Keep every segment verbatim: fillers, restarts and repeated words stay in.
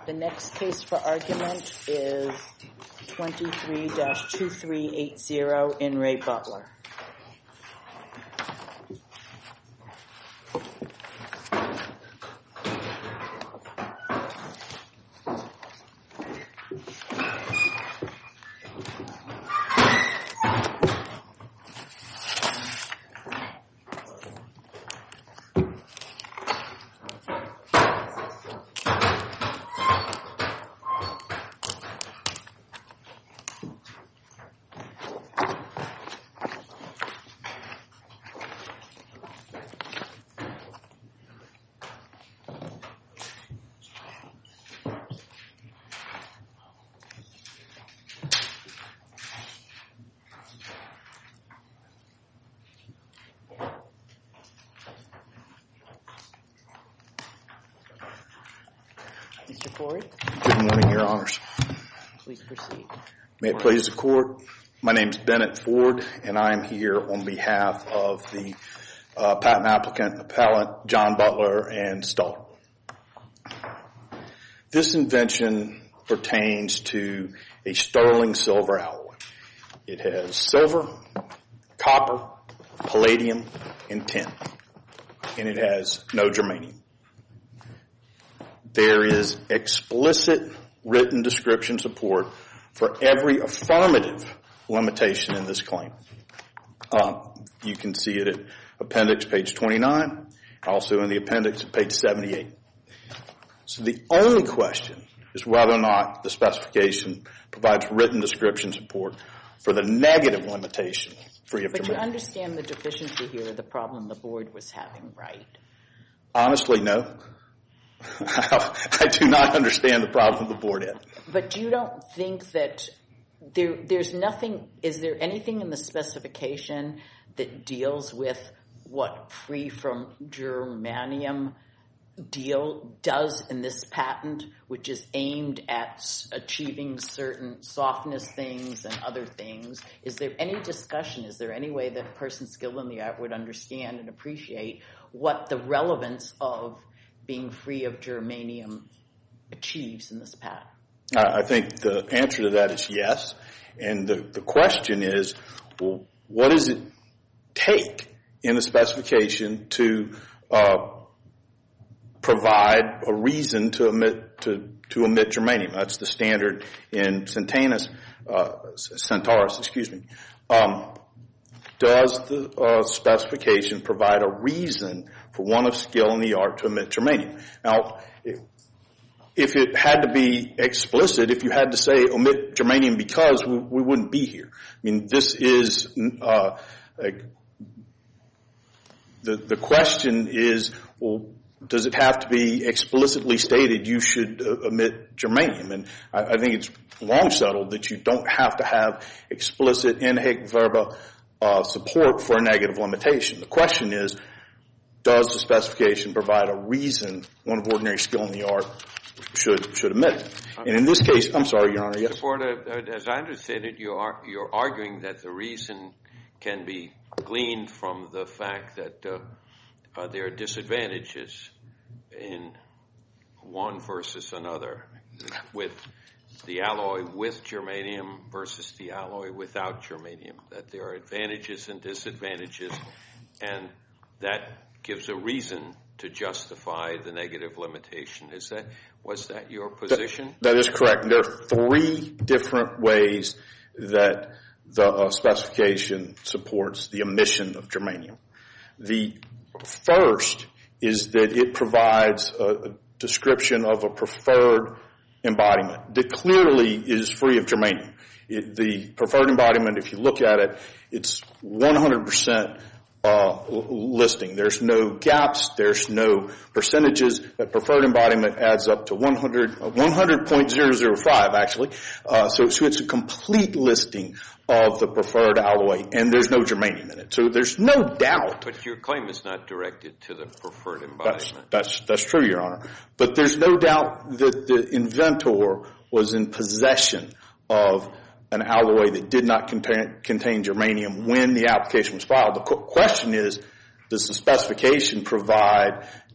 The next case for argument is twenty-three dash two three eight zero in Ray Butler. Mister Ford. Good morning, Your Honors. Please proceed. May it please the Court, my name is Bennett Ford, and I am here on behalf of the uh, patent applicant, appellant John Butler and Stahl. This invention pertains to a sterling silver alloy. It has silver, copper, palladium, and tin, and it has no germanium. There is explicit written description support for every affirmative limitation in this claim. Um, you can see it at appendix page twenty-nine, also in the appendix at page seventy-eight. So the only question is whether or not the specification provides written description support for the negative limitation free of germanium. But you understand the deficiency here, the problem the board was having, right? Honestly, no. I do not understand the problem the board had. But you don't think that there, there's nothing, is there anything in the specification that deals with what free from germanium deal does in this patent, which is aimed at achieving certain softness things and other things? Is there any discussion, is there any way that a person skilled in the art would understand and appreciate what the relevance of being free of germanium achieves in this patent? I think the answer to that is yes. And the, the question is, well, what does it take in the specification to uh, provide a reason to omit to, to omit germanium? That's the standard in Centaurus, uh, Centaurus, excuse me. Um, does the uh, specification provide a reason for one of skill in the art to omit germanium? Now, if it had to be explicit, if you had to say omit germanium because, we, we wouldn't be here. I mean, this is, uh, a, the, the question is, well, does it have to be explicitly stated you should uh, omit germanium? And I, I think it's long settled that you don't have to have explicit in haec verba uh, support for a negative limitation. The question is, does the specification provide a reason one of ordinary skill in the art should should omit it? And in this case, I'm sorry, Your Honor, yes? Mister Ford, uh, as I understand it, you are, you're arguing that the reason can be gleaned from the fact that uh, uh, there are disadvantages in one versus another, with the alloy with germanium versus the alloy without germanium, that there are advantages and disadvantages, and that gives a reason to justify the negative limitation. Is that, was that your position? That, that is correct. There are three different ways that the uh, specification supports the omission of germanium. The first is that it provides a, a description of a preferred embodiment that clearly is free of germanium. It, the preferred embodiment, if you look at it, it's one hundred percent Uh, listing. There's no gaps. There's no percentages. That preferred embodiment adds up to one hundred, one hundred point zero zero five, actually. Uh, so, so it's a complete listing of the preferred alloy, and there's no germanium in it. So there's no doubt. But your claim is not directed to the preferred embodiment. That's, that's, that's true, Your Honor. But there's no doubt that the inventor was in possession of an alloy that did not contain, contain germanium when the application was filed. The qu- question is, does the specification provide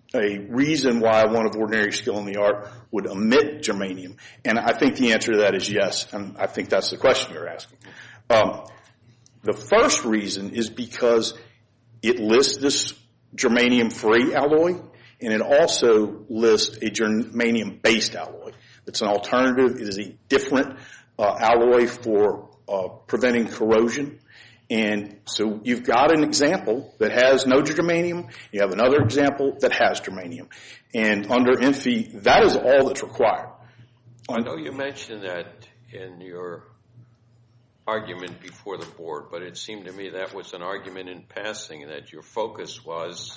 a reason why one of ordinary skill in the art would omit germanium? And I think the answer to that is yes, and I think that's the question you're asking. Um, the first reason is because it lists this germanium-free alloy, and it also lists a germanium-based alloy. It's an alternative. It is a different uh, alloy for uh, preventing corrosion. And so you've got an example that has no germanium. You have another example that has germanium. And under I N F I, that is all that's required. I know you mentioned that in your argument before the board, but it seemed to me that was an argument in passing, that your focus was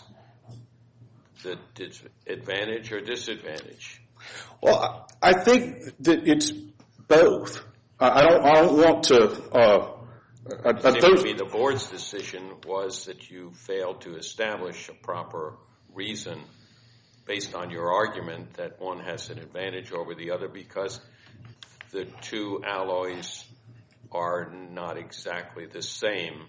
the advantage or disadvantage. Well, I think that it's both. I don't, I don't want to... Uh, I, it seemed to me the board's decision was that you failed to establish a proper reason based on your argument that one has an advantage over the other because the two alloys are not exactly the same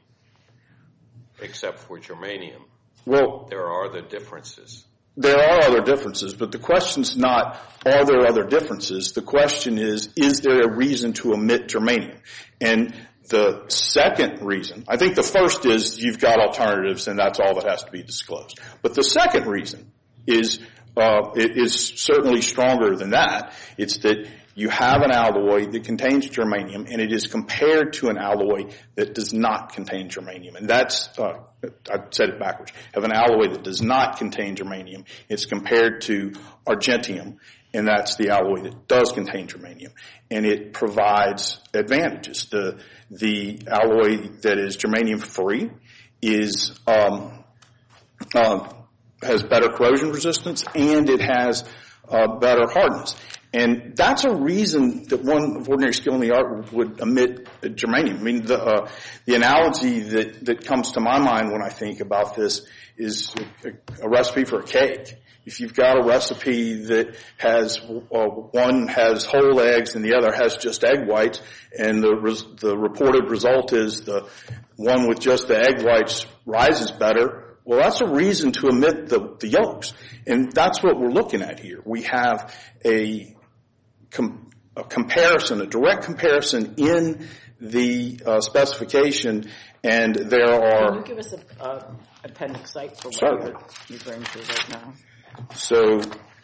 except for germanium. Well, there are other differences. There are other differences, but the question's not, are there other differences? The question is, is there a reason to omit germanium? And the second reason, I think the first is you've got alternatives and that's all that has to be disclosed. But the second reason is, uh, it is certainly stronger than that. It's that you have an alloy that contains germanium and it is compared to an alloy that does not contain germanium. And that's, uh, I said it backwards. Have an alloy that does not contain germanium. It's compared to argentium, and that's the alloy that does contain germanium. And it provides advantages. The, the alloy that is germanium free is, um, uh, has better corrosion resistance and it has, uh, better hardness. And that's a reason that one of ordinary skill in the art would omit germanium. I mean, the, uh, the analogy that, that comes to my mind when I think about this is a, a recipe for a cake. If you've got a recipe that has, uh, one has whole eggs and the other has just egg whites, and the, res, the reported result is the one with just the egg whites rises better, well, that's a reason to omit the, the yolks. And that's what we're looking at here. We have a Com- a comparison, a direct comparison in the uh, specification, and there are... Can you give us an uh, appendix site for what Certainly. you're referring to right now? So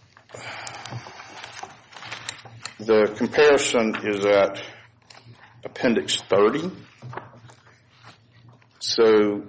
the comparison is at appendix thirty. So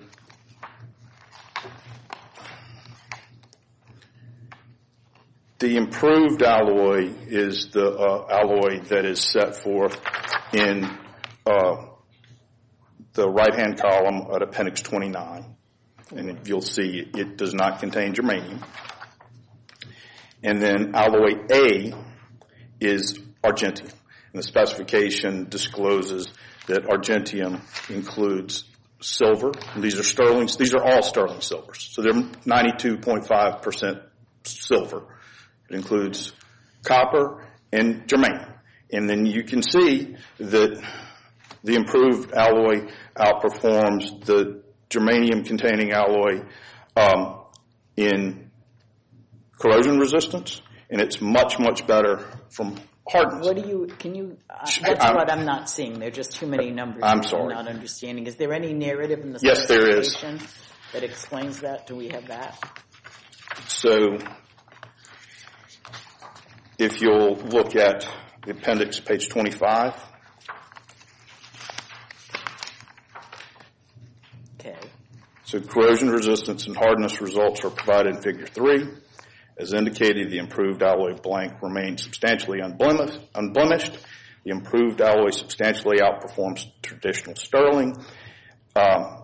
the improved alloy is the uh, alloy that is set forth in uh, the right-hand column at appendix twenty-nine. And you'll see it does not contain germanium. And then alloy A is argentium. And the specification discloses that argentium includes silver. These are sterling. These are all sterling silvers. So they're ninety-two point five percent silver. It includes copper and germanium. And then you can see that the improved alloy outperforms the germanium-containing alloy um, in corrosion resistance, and it's much, much better from hardness. What do you, can you, uh, that's I'm, what I'm not seeing. There are just too many numbers I'm sorry. I'm not understanding. Is there any narrative in the Yes, there is. specification that explains that? Do we have that? So if you'll look at the appendix, page twenty-five. Okay. So corrosion resistance and hardness results are provided in figure three. As indicated, the improved alloy blank remains substantially unblemished. unblemished. The improved alloy substantially outperforms traditional sterling. Um,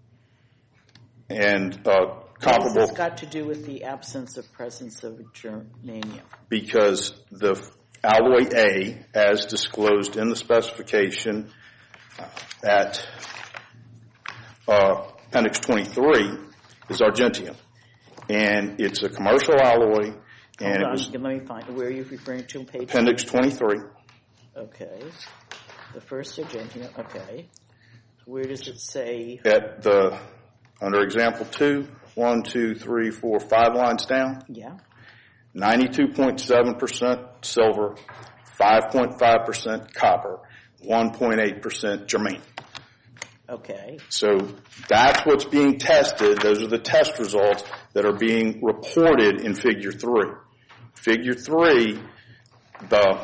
and uh, comparable. What has this got to do with the absence of presence of germanium? Because the alloy A, as disclosed in the specification uh, at uh, appendix twenty-three, is argentium. And it's a commercial alloy. And Hold it on, was let me find, where are you referring to? Page appendix twenty-three. Okay. The first argentium, okay. Where does it say? At the, under example two, one, two, three, four, five lines down. Yeah. ninety-two point seven percent silver, five point five percent copper, one point eight percent germanium. Okay. So that's what's being tested. Those are the test results that are being reported in Figure three. Figure three, the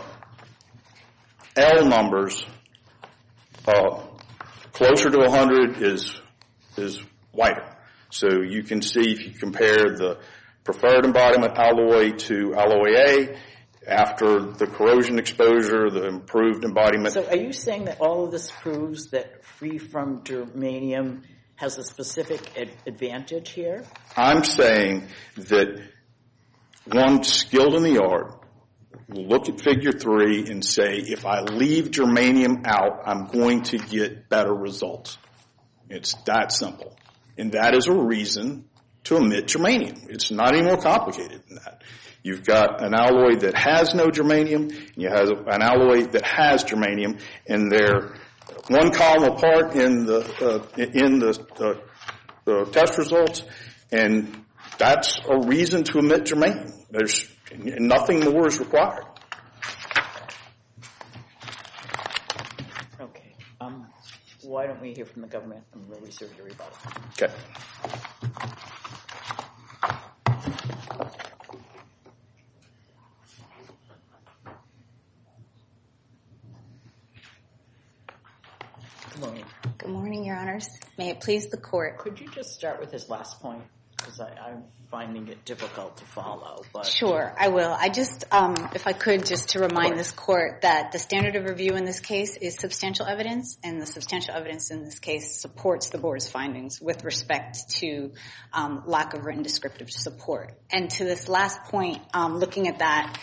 L numbers, uh, closer to one hundred is, is whiter. So you can see if you compare the preferred embodiment alloy to alloy A, after the corrosion exposure, the improved embodiment. So are you saying that all of this proves that free from germanium has a specific ad- advantage here? I'm saying that one skilled in the art will look at Figure three and say, if I leave germanium out, I'm going to get better results. It's that simple. And that is a reason to omit germanium. It's not any more complicated than that. You've got an alloy that has no germanium, and you have an alloy that has germanium, and they're one column apart in the uh, in the, uh, the test results, and that's a reason to omit germanium. There's nothing more is required. Okay. Um, why don't we hear from the government and we'll reserve your rebuttal. Okay. Good morning. Good morning, Your Honors. May it please the Court. Could you just start with this last point? Because I'm finding it difficult to follow. But Sure, I will. I just, um, if I could, just to remind this Court that the standard of review in this case is substantial evidence, and the substantial evidence in this case supports the Board's findings with respect to um, lack of written descriptive support. And to this last point, um, looking at that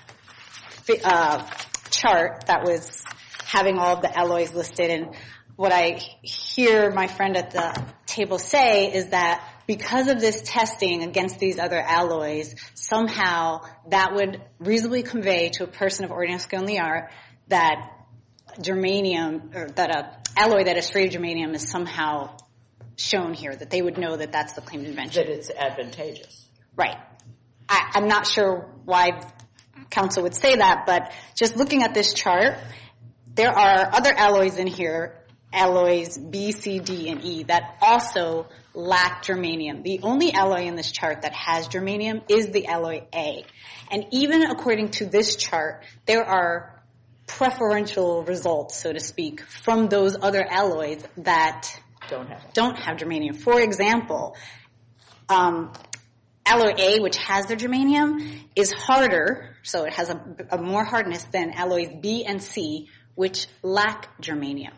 uh, chart that was having all of the alloys listed, and what I hear my friend at the table say is that because of this testing against these other alloys, somehow that would reasonably convey to a person of ordinary skill in the art that germanium, or that a alloy that is free of germanium is somehow shown here, that they would know that that's the claimed invention. that it's advantageous. Right. I, I'm not sure why counsel would say that, but just looking at this chart, there are other alloys in here, alloys B, C, D, and E, that also lack germanium. The only alloy in this chart that has germanium is the alloy A. And even according to this chart, there are preferential results, so to speak, from those other alloys that Don't have it. don't have germanium. For example, um, alloy A, which has the germanium, is harder, so it has a, a more hardness than alloys B and C, which lack germanium.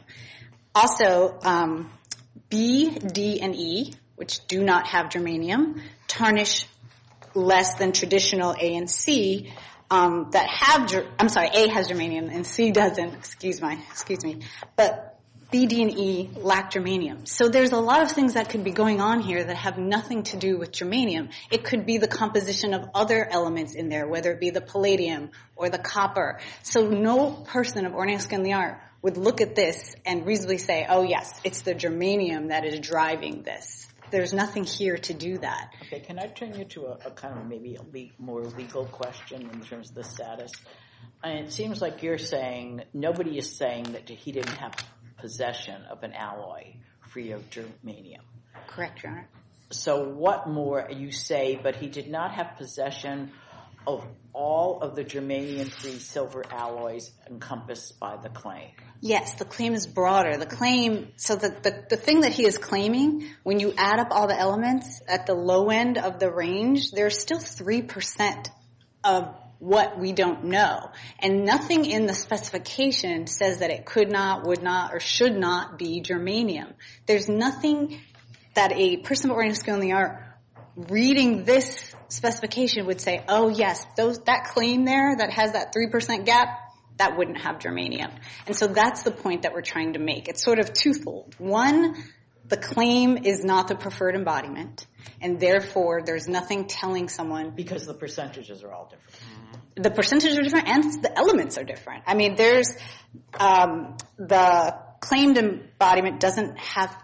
Also, um, B, D, and E, which do not have germanium, tarnish less than traditional A and C um, that have. Ger- I'm sorry, A has germanium and C doesn't. Excuse my, excuse me. But B, D, and E lack germanium. So there's a lot of things that could be going on here that have nothing to do with germanium. It could be the composition of other elements in there, whether it be the palladium or the copper. So no person of ordinary skill in the art would look at this and reasonably say, oh, yes, it's the germanium that is driving this. There's nothing here to do that. Okay, can I turn you to a, a kind of maybe a le- more legal question in terms of the status? And it seems like you're saying nobody is saying that he didn't have possession of an alloy free of germanium. Correct, Your Honor. So what more you say, but he did not have possession of all of the germanium-free silver alloys encompassed by the claim? Yes, the claim is broader. The claim, so the, the, the thing that he is claiming, when you add up all the elements at the low end of the range, there's still three percent of what we don't know. And nothing in the specification says that it could not, would not, or should not be germanium. There's nothing that a person of ordinary skill in the art reading this specification would say, oh, yes, those that claim there that has that three percent gap, that wouldn't have germanium. And so that's the point that we're trying to make. It's sort of twofold. One, the claim is not the preferred embodiment, and therefore there's nothing telling someone. Because the percentages are all different. The percentages are different and the elements are different. I mean, there's um, the claimed embodiment doesn't have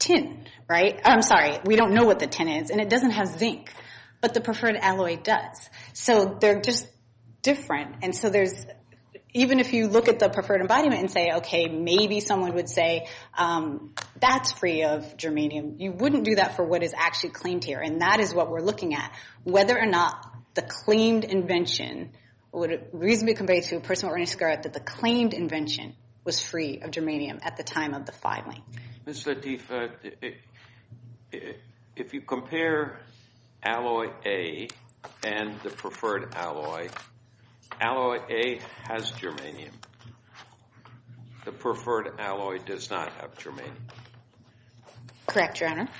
tin, right? I'm sorry, we don't know what the tin is, and it doesn't have zinc, but the preferred alloy does. So they're just different. And so there's, even if you look at the preferred embodiment and say, okay, maybe someone would say um, that's free of germanium, you wouldn't do that for what is actually claimed here, and that is what we're looking at, whether or not the claimed invention would reasonably convey to a person with ordinary skill that the claimed invention was free of germanium at the time of the filing. Miz Lateef, uh, if you compare alloy A and the preferred alloy, alloy A has germanium. The preferred alloy does not have germanium. Correct, Your Honor.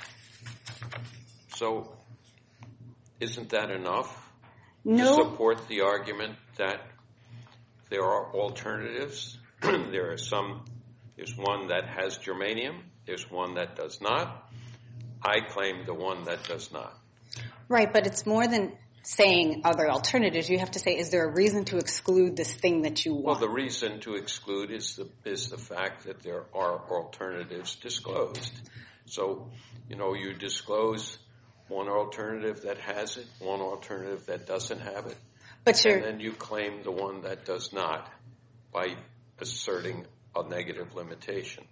So isn't that enough no. to support the argument that there are alternatives? There are some, there's one that has germanium, there's one that does not. I claim the one that does not. Right, but it's more than saying other alternatives. You have to say, is there a reason to exclude this thing that you want? Well, the reason to exclude is the is the fact that there are alternatives disclosed. So, you know, you disclose one alternative that has it, one alternative that doesn't have it, but you're, and then you claim the one that does not by asserting a negative limitation.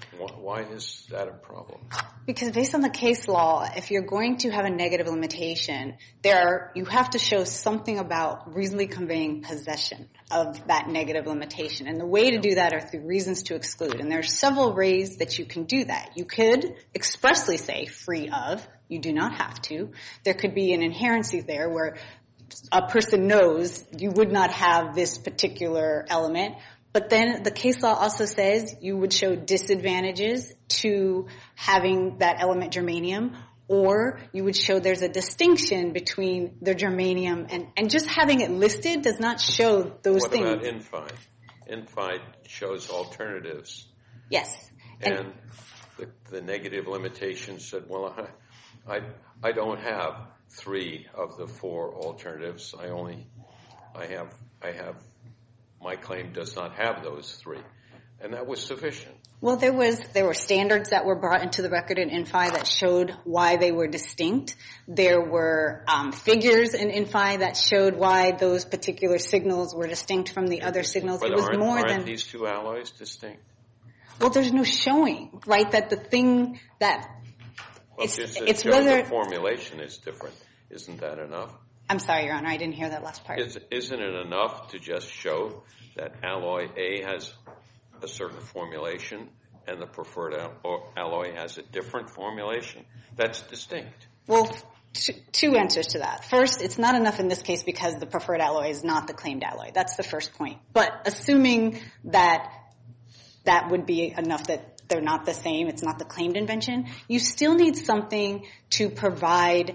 Why is that a problem? Because based on the case law, if you're going to have a negative limitation, there are, you have to show something about reasonably conveying possession of that negative limitation. And the way to do that are through reasons to exclude. And there are several ways that you can do that. You could expressly say free of. You do not have to. There could be an inherency there where a person knows you would not have this particular element. But then the case law also says you would show disadvantages to having that element germanium, or you would show there's a distinction between the germanium and, and just having it listed does not show those what things. What about Infi? Infi shows alternatives. Yes. And, and the, the negative limitation said, well, I, I, I don't have three of the four alternatives. I only, I have, I have, my claim does not have those three. And that was sufficient. Well, there was there were standards that were brought into the record in Infi that showed why they were distinct. There were um, figures in Infi that showed why those particular signals were distinct from the other signals. But it was aren't, more aren't than these two alloys distinct? Well, there's no showing, right? That the thing that well, it's just it's show whether the formulation is different. Isn't that enough? I'm sorry, Your Honor, I didn't hear that last part. Is, isn't it enough to just show that alloy A has a certain formulation and the preferred al- alloy has a different formulation? That's distinct. Well, t- two answers to that. First, it's not enough in this case because the preferred alloy is not the claimed alloy. That's the first point. But assuming that that would be enough that they're not the same, it's not the claimed invention, you still need something to provide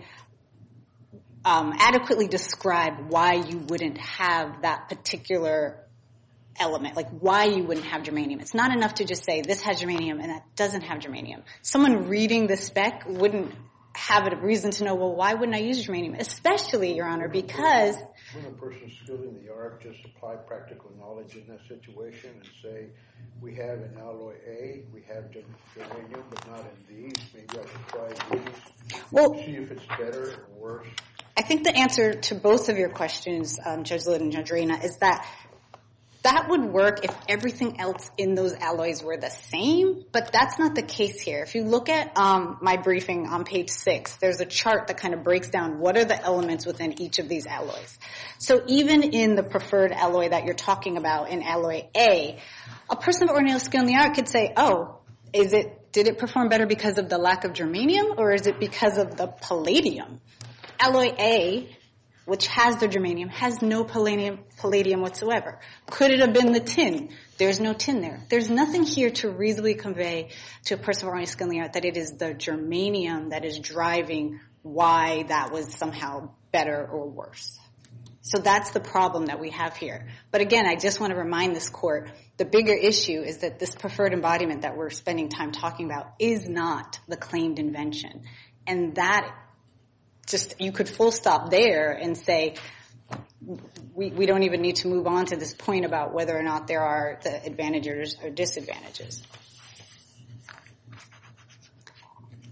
Um, adequately describe why you wouldn't have that particular element, like why you wouldn't have germanium. It's not enough to just say this has germanium and that doesn't have germanium. Someone reading the spec wouldn't have a reason to know, well, why wouldn't I use germanium? Especially, Your Honor, because... When a person skilled in the art just apply practical knowledge in that situation and say, we have in alloy A, we have germanium, but not in these. Maybe I should try these. Well, see if it's better or worse. I think the answer to both of your questions, um, Judge Litt and Judge Reyna, is that that would work if everything else in those alloys were the same, but that's not the case here. If you look at um, my briefing on page six, there's a chart that kind of breaks down what are the elements within each of these alloys. So even in the preferred alloy that you're talking about in alloy A, a person of ordinary skill in the art could say, oh, is it, did it perform better because of the lack of germanium or is it because of the palladium? Alloy A, which has the germanium, has no palladium, palladium whatsoever. Could it have been the tin? There's no tin there. There's nothing here to reasonably convey to a person of ordinary skill in the art that it is the germanium that is driving why that was somehow better or worse. So that's the problem that we have here. But again, I just want to remind this court, the bigger issue is that this preferred embodiment that we're spending time talking about is not the claimed invention. And that just, you could full stop there and say, we, we don't even need to move on to this point about whether or not there are the advantages or disadvantages.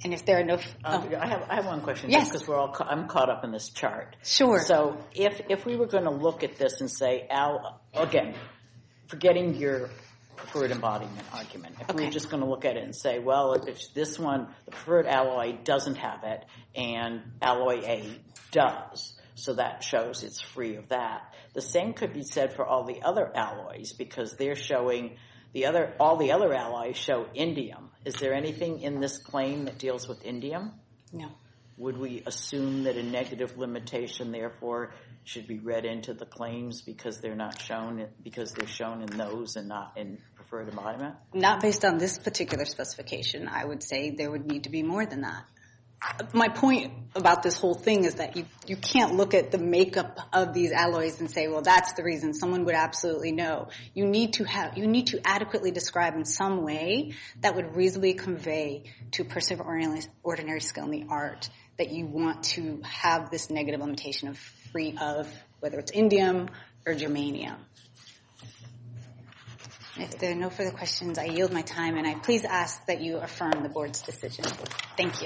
And if there are no... Um, oh. I have I have one question. Yes. Because we're all ca- I'm caught up in this chart. Sure. So if if we were going to look at this and say, Al, again, forgetting your preferred embodiment argument, if we Okay. were just going to look at it and say, well, if it's this one, the preferred alloy doesn't have it, and alloy A does, so that shows it's free of that. The same could be said for all the other alloys, because they're showing the other all the other alloys show indium. Is there anything in this claim that deals with indium? No. Would we assume that a negative limitation, therefore, should be read into the claims because they're not shown, because they're shown in those and not in preferred embodiment? Not based on this particular specification. I would say there would need to be more than that. My point about this whole thing is that you, you can't look at the makeup of these alloys and say, well, that's the reason. Someone would absolutely know. You need to have, you need to adequately describe in some way that would reasonably convey to a person of ordinary, ordinary skill in the art that you want to have this negative limitation of free of, whether it's indium or germanium. If there are no further questions, I yield my time, and I please ask that you affirm the board's decision. Thank you.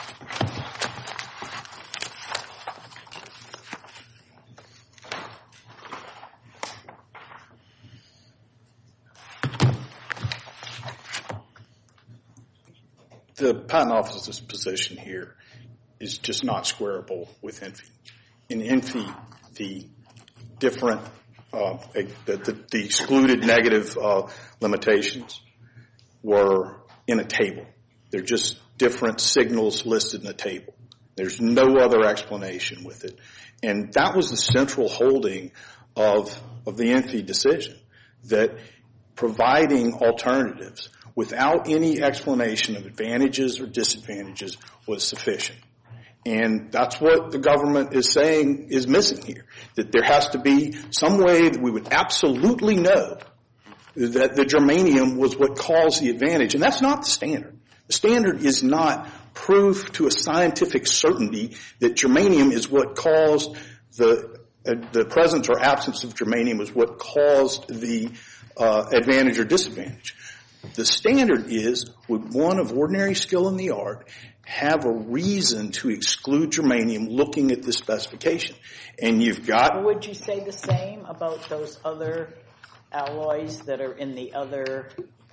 The Patent Office's position here is just not squarable with I N F I. In I N F I, the different, uh, the, the, the excluded negative uh, limitations were in a table. They're just different signals listed in a table. There's no other explanation with it. And that was the central holding of, of the I N F I decision, that providing alternatives without any explanation of advantages or disadvantages was sufficient. And that's what the government is saying is missing here, that there has to be some way that we would absolutely know that the germanium was what caused the advantage. And that's not the standard. The standard is not proof to a scientific certainty that germanium is what caused the uh, the presence or absence of germanium was what caused the uh, advantage or disadvantage. The standard is, would one of ordinary skill in the art have a reason to exclude germanium looking at this specification? And you've got... Would you say the same about those other alloys that are in the other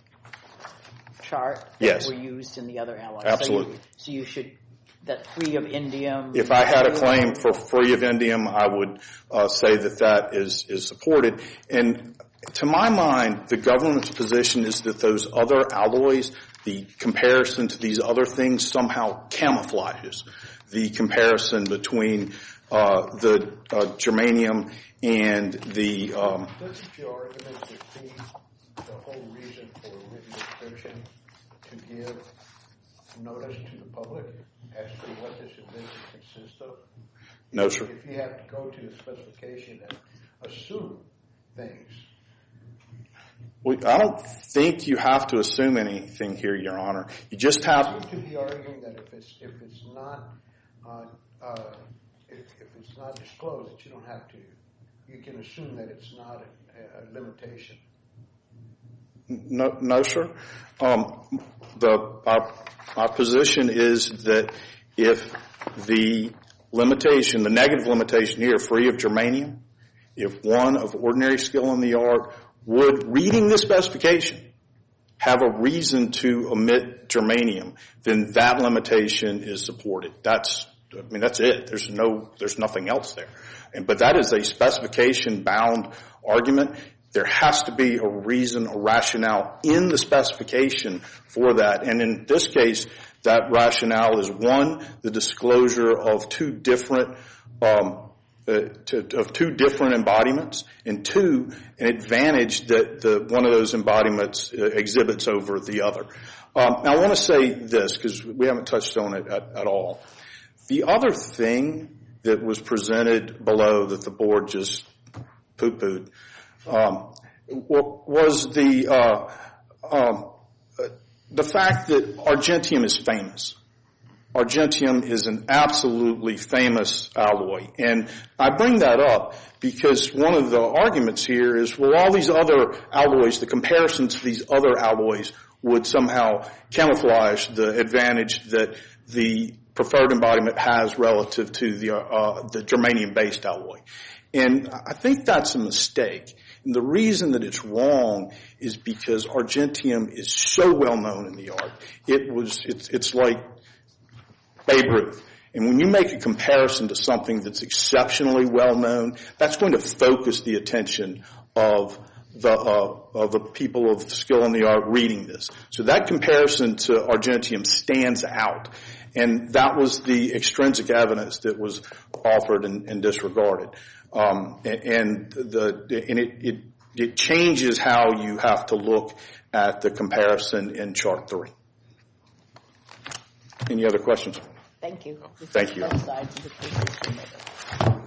chart that Yes. were used in the other alloys? Absolutely. So you, so you should, that free of indium... If I had a free claim of- for free of indium, I would uh, say that that is, is supported. And to my mind, the government's position is that those other alloys, the comparison to these other things somehow camouflages the comparison between uh, the uh, germanium and the... Um, Doesn't your argument defeat the whole reason for a written description to give notice to the public as to what this invention consists of? no, sir. If you have to go to the specification and assume things. We, I don't think you have to assume anything here, Your Honor. You just have... You seem to be arguing that if it's if it's not uh, uh, if, if it's not disclosed, that you don't have to. You can assume that it's not a, a limitation. No, no, sir. Um, the our, our position is that if the limitation, the negative limitation here, free of germanium, if one of ordinary skill in the art would, reading the specification, have a reason to omit germanium, then that limitation is supported. That's, I mean, that's it. There's no, there's nothing else there. And, but that is a specification-bound argument. There has to be a reason, a rationale in the specification for that. And in this case, that rationale is, one, the disclosure of two different um, uh, to, of two different embodiments, and two, an advantage that the one of those embodiments uh, exhibits over the other. Um, now, I want to say this because we haven't touched on it at, at all. The other thing that was presented below that the board just poo-pooed um, was the uh, um, the fact that argentium is famous. Argentium is an absolutely famous alloy. And I bring that up because one of the arguments here is, well, all these other alloys, the comparison to these other alloys would somehow camouflage the advantage that the preferred embodiment has relative to the, uh, the germanium-based alloy. And I think that's a mistake. And the reason that it's wrong is because Argentium is so well known in the art. It was, it's, it's like Babe Ruth. And when you make a comparison to something that's exceptionally well known, that's going to focus the attention of the, uh, of the people of skill in the art reading this. So that comparison to Argentium stands out. And that was the extrinsic evidence that was offered and, and disregarded. Um, and the, and it, it, it changes how you have to look at the comparison in chart three. Any other questions? Thank you. Thank you. Both sides of the position.